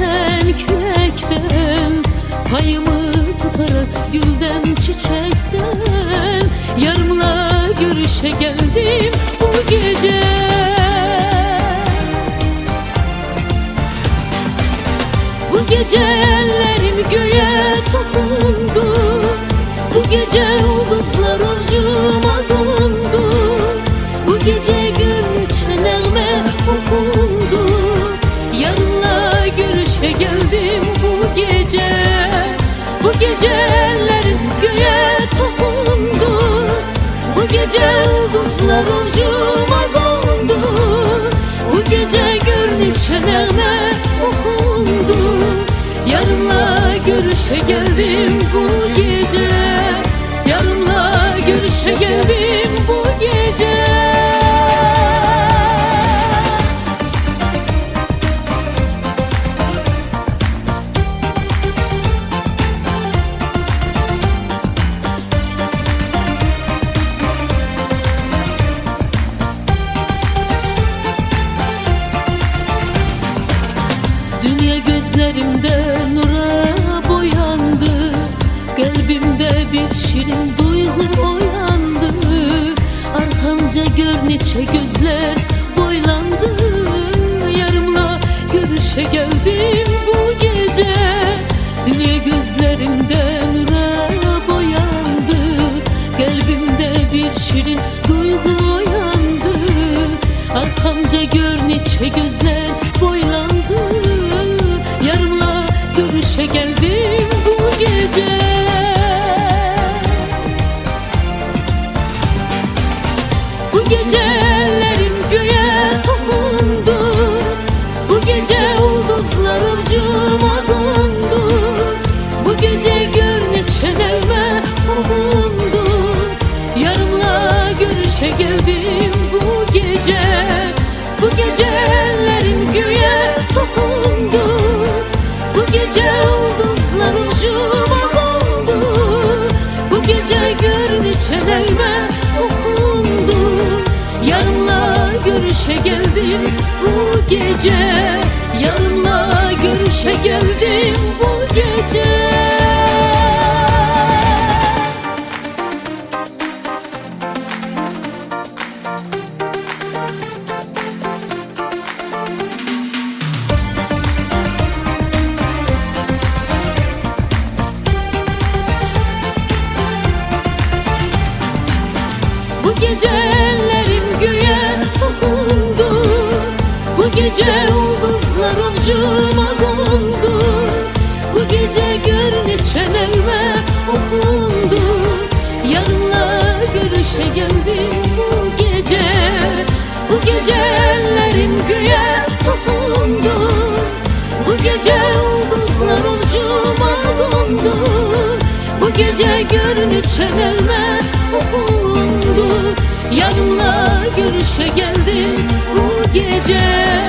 esen kürekten, payımı tutarak gülden çiçekten, yarımla görüşe geldim bu gece. Bu gece ellerim göğe dokundu, bu gece yıldızlar avcuma kondu, bu gece gül çenelme okundu, yarınla görüşe geldim bu gece. Bu gece ellerim göğe dokundu, bu gece yıldızlar avcuma kondu, bu gece gül çenelme okundu, yarınla görüşe geldim bu gece. Yarınla görüşe geldim bu gece. Dünya gözlerimde nura boyandı, kalbimde bir şirin duygu oyandı. Arkamca gör nice gözler boylandı, yarımla görüşe geldim bu gece. Dünya gözlerimde nura boyandı, kalbimde bir şirin duygu oyandı. Arkamca gör nice gözler boylandı, yarımla görüşe geldim bu gece. Bu gece ellerim göğe dokundu, bu gece yıldızlar avcuma kondu, bu gece gör ne çenelme okundu, yarımla görüşe geldim bu gece. Bu gece ellerim göğe dokundu, bu gece yıldızlar ucuma kondu, bu gece gör ne çenelme okundu, yarınla görüşe geldim bu gece. Yarınla görüşe geldim bu gece. Bu gece ellerim göğe dokundu, bu gece yıldızlar avcuma kondu, bu gece gör ne çenelme okundu, yarınla görüşe geldim bu gece. Bu gece ellerim göğe dokundu, bu gece yıldızlar avcuma kondu, bu gece gör ne çenelme okundu, yarınla görüşe geldim bu gece.